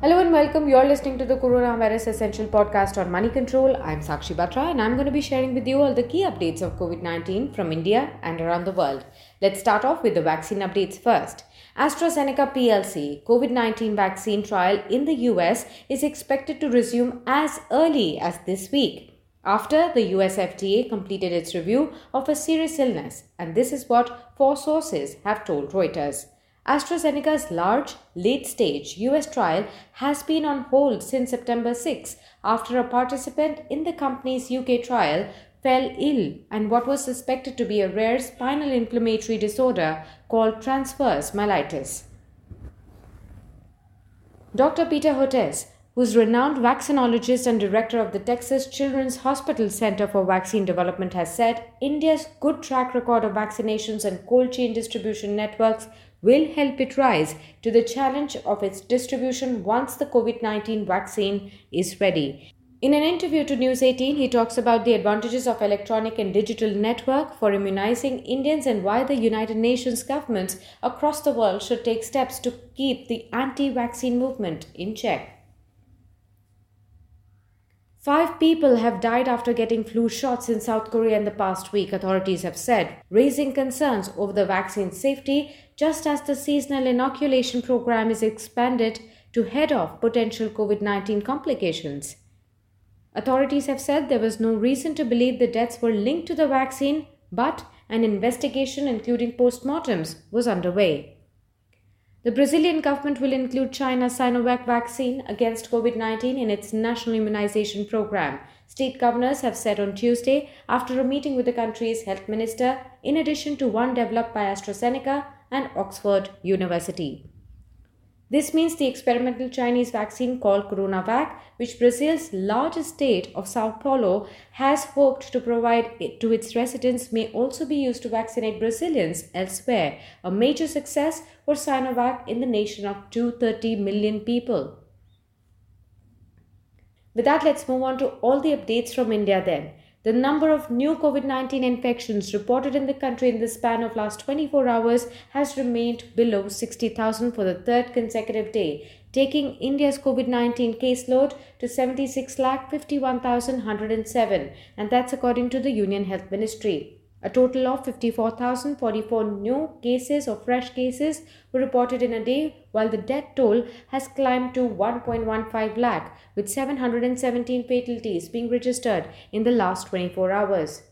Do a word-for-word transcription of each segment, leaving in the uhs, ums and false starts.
Hello and welcome. You're listening to the Coronavirus Essential Podcast on Money Control. I'm Sakshi Batra and I'm going to be sharing with you all the key updates of COVID nineteen from India and around the world. Let's start off with the vaccine updates first. AstraZeneca P L C COVID nineteen vaccine trial in the U S is expected to resume as early as this week, after the U S F D A completed its review of a serious illness, and this is what four sources have told Reuters. AstraZeneca's large, late-stage U S trial has been on hold since September sixth after a participant in the company's U K trial fell ill and what was suspected to be a rare spinal inflammatory disorder called transverse myelitis. Doctor Peter Hotez, who's renowned vaccinologist and director of the Texas Children's Hospital Center for Vaccine Development, has said India's good track record of vaccinations and cold chain distribution networks will help it rise to the challenge of its distribution once the COVID nineteen vaccine is ready. In an interview to News eighteen, he talks about the advantages of electronic and digital network for immunizing Indians and why the United Nations governments across the world should take steps to keep the anti-vaccine movement in check. Five people have died after getting flu shots in South Korea in the past week, authorities have said, raising concerns over the vaccine's safety just as the seasonal inoculation program is expanded to head off potential COVID nineteen complications. Authorities have said there was no reason to believe the deaths were linked to the vaccine, but an investigation, including postmortems, was underway. The Brazilian government will include China's Sinovac vaccine against COVID nineteen in its national immunization program, state governors have said on Tuesday after a meeting with the country's health minister, in addition to one developed by AstraZeneca and Oxford University. This means the experimental Chinese vaccine called CoronaVac, which Brazil's largest state of Sao Paulo has hoped to provide it to its residents, may also be used to vaccinate Brazilians elsewhere, a major success for Sinovac in the nation of two hundred thirty million people. With that, let's move on to all the updates from India then. The number of new COVID nineteen infections reported in the country in the span of last twenty-four hours has remained below sixty thousand for the third consecutive day, taking India's COVID nineteen caseload to seventy-six lakh fifty-one thousand one hundred seven, and that's according to the Union Health Ministry. A total of fifty-four thousand forty-four new cases or fresh cases were reported in a day, while the death toll has climbed to one point one five lakh, with seven hundred seventeen fatalities being registered in the last twenty-four hours.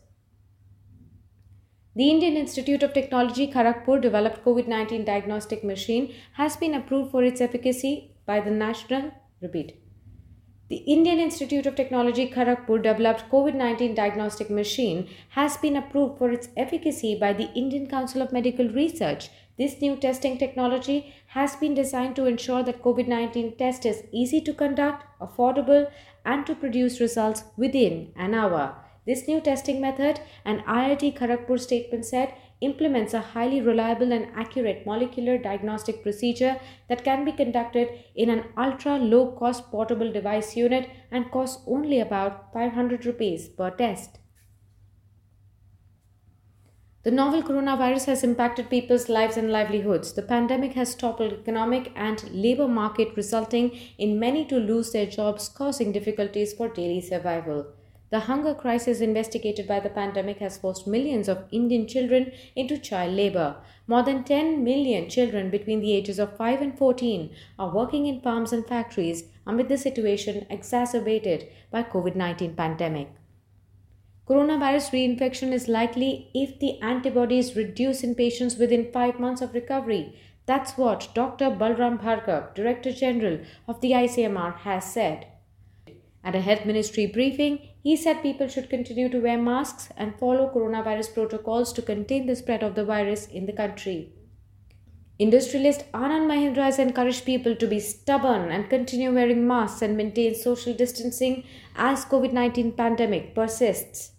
The Indian Institute of Technology Kharagpur developed COVID nineteen diagnostic machine has been approved for its efficacy by the National Repeat. The Indian Institute of Technology Kharagpur developed COVID nineteen diagnostic machine has been approved for its efficacy by the Indian Council of Medical Research. This new testing technology has been designed to ensure that COVID nineteen test is easy to conduct, affordable, and to produce results within an hour. This new testing method, an I I T Kharagpur statement said, implements a highly reliable and accurate molecular diagnostic procedure that can be conducted in an ultra-low-cost portable device unit and costs only about five hundred rupees per test. The novel coronavirus has impacted people's lives and livelihoods. The pandemic has toppled economic and labor market, resulting in many to lose their jobs, causing difficulties for daily survival. The hunger crisis investigated by the pandemic has forced millions of Indian children into child labor. More than ten million children between the ages of five and fourteen are working in farms and factories amid the situation exacerbated by COVID nineteen pandemic. Coronavirus reinfection is likely if the antibodies reduce in patients within five months of recovery. That's what Doctor Balram Bhargav, Director General of the I C M R, has said. At a health ministry briefing, he said people should continue to wear masks and follow coronavirus protocols to contain the spread of the virus in the country. Industrialist Anand Mahindra has encouraged people to be stubborn and continue wearing masks and maintain social distancing as COVID nineteen pandemic persists.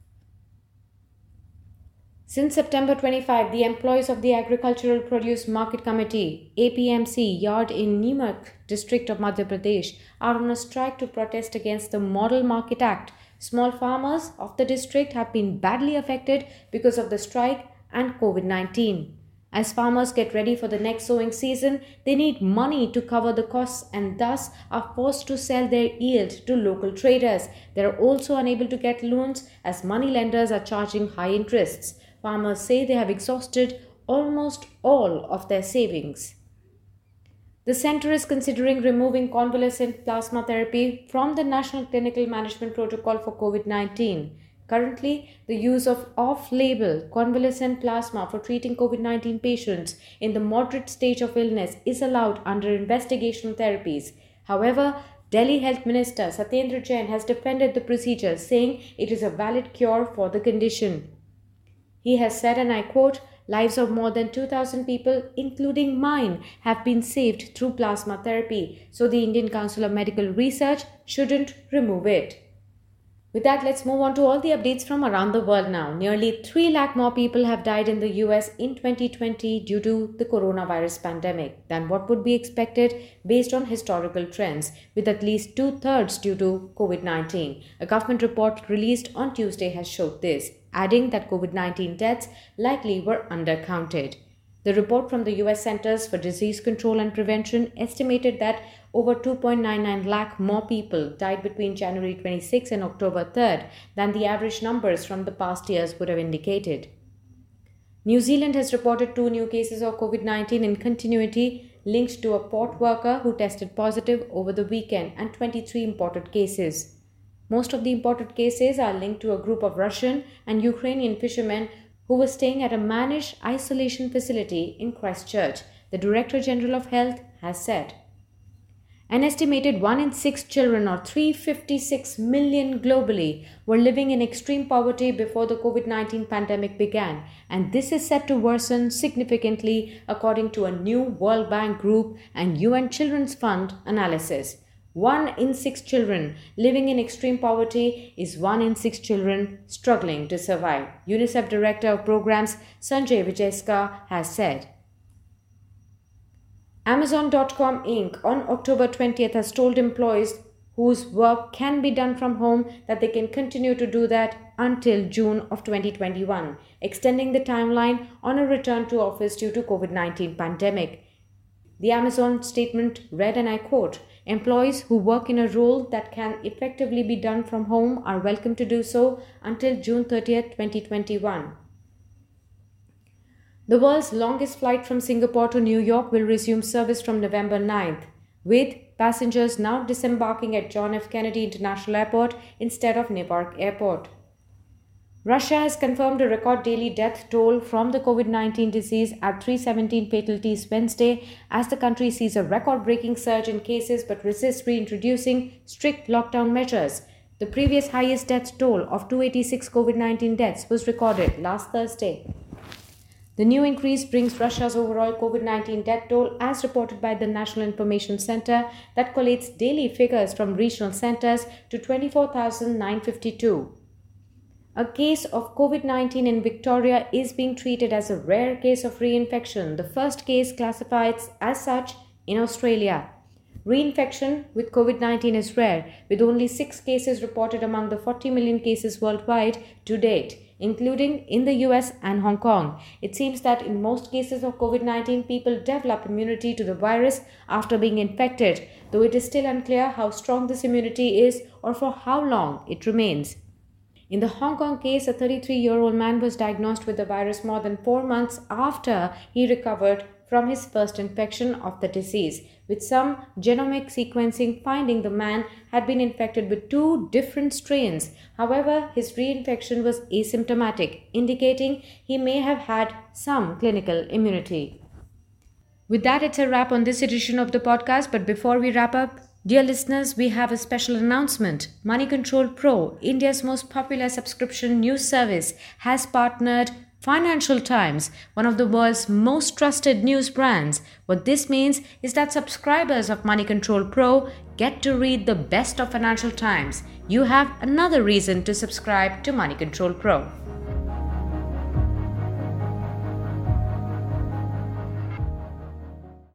Since September twenty-fifth, the employees of the Agricultural Produce Market Committee, A P M C, yard in Neemuch district of Madhya Pradesh, are on a strike to protest against the Model Market Act. Small farmers of the district have been badly affected because of the strike and COVID nineteen. As farmers get ready for the next sowing season, they need money to cover the costs and thus are forced to sell their yield to local traders. They are also unable to get loans as money lenders are charging high interests. Farmers say they have exhausted almost all of their savings. The centre is considering removing convalescent plasma therapy from the National Clinical Management Protocol for COVID nineteen. Currently, the use of off-label convalescent plasma for treating COVID nineteen patients in the moderate stage of illness is allowed under investigational therapies. However, Delhi Health Minister Satyendra Jain has defended the procedure, saying it is a valid cure for the condition. He has said, and I quote, "Lives of more than two thousand people, including mine, have been saved through plasma therapy, so the Indian Council of Medical Research shouldn't remove it." With that, let's move on to all the updates from around the world now. Nearly three lakh more people have died in the U S in twenty twenty due to the coronavirus pandemic than what would be expected based on historical trends, with at least two-thirds due to COVID nineteen. A government report released on Tuesday has showed this, adding that COVID nineteen deaths likely were undercounted. The report from the U S Centers for Disease Control and Prevention estimated that over two point nine nine lakh more people died between January twenty-sixth and October third than the average numbers from the past years would have indicated. New Zealand has reported two new cases of COVID nineteen in continuity, linked to a port worker who tested positive over the weekend, and twenty-three imported cases. Most of the imported cases are linked to a group of Russian and Ukrainian fishermen who were staying at a managed isolation facility in Christchurch, the Director General of Health has said. An estimated one in six children, or three hundred fifty-six million globally, were living in extreme poverty before the COVID nineteen pandemic began, and this is set to worsen significantly according to a new World Bank Group and U N Children's Fund analysis. One in six children living in extreme poverty is one in six children struggling to survive, UNICEF Director of Programs Sanjay Vijayaska has said. Amazon dot com Incorporated on October twentieth has told employees whose work can be done from home that they can continue to do that until June of twenty twenty-one, extending the timeline on a return to office due to COVID nineteen pandemic. The Amazon statement read, and I quote, "Employees who work in a role that can effectively be done from home are welcome to do so until June thirtieth, twenty twenty-one. The world's longest flight from Singapore to New York will resume service from November ninth, with passengers now disembarking at John F. Kennedy International Airport instead of Newark Airport. Russia has confirmed a record daily death toll from the COVID nineteen disease at three hundred seventeen fatalities Wednesday, as the country sees a record-breaking surge in cases but resists reintroducing strict lockdown measures. The previous highest death toll of two hundred eighty-six COVID nineteen deaths was recorded last Thursday. The new increase brings Russia's overall COVID nineteen death toll, as reported by the National Information Center that collates daily figures from regional centers, to twenty-four thousand nine hundred fifty-two. A case of COVID nineteen in Victoria is being treated as a rare case of reinfection, the first case classified as such in Australia. Reinfection with COVID nineteen is rare, with only six cases reported among the forty million cases worldwide to date, including in the U S and Hong Kong. It seems that in most cases of COVID nineteen, people develop immunity to the virus after being infected, though it is still unclear how strong this immunity is or for how long it remains. In the Hong Kong case, a thirty-three-year-old man was diagnosed with the virus more than four months after he recovered from his first infection of the disease, with some genomic sequencing finding the man had been infected with two different strains. However, his reinfection was asymptomatic, indicating he may have had some clinical immunity. With that, it's a wrap on this edition of the podcast. But before we wrap up, dear listeners, we have a special announcement. Money Control Pro, India's most popular subscription news service, has partnered Financial Times, one of the world's most trusted news brands. What this means is that subscribers of Money Control Pro get to read the best of Financial Times. You have another reason to subscribe to Money Control Pro.